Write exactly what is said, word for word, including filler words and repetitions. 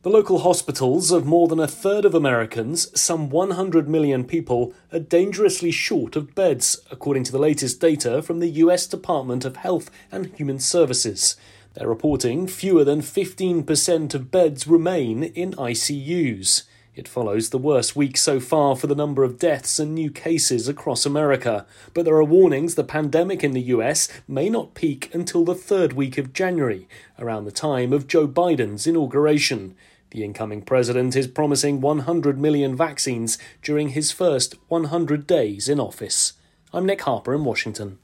The local hospitals of more than a third of Americans, some one hundred million people, are dangerously short of beds, according to the latest data from the U S Department of Health and Human Services. They're reporting fewer than fifteen percent of beds remain in I C Us. It follows the worst week so far for the number of deaths and new cases across America. But there are warnings the pandemic in the U S may not peak until the third week of January, around the time of Joe Biden's inauguration. The incoming president is promising one hundred million vaccines during his first one hundred days in office. I'm Nick Harper in Washington.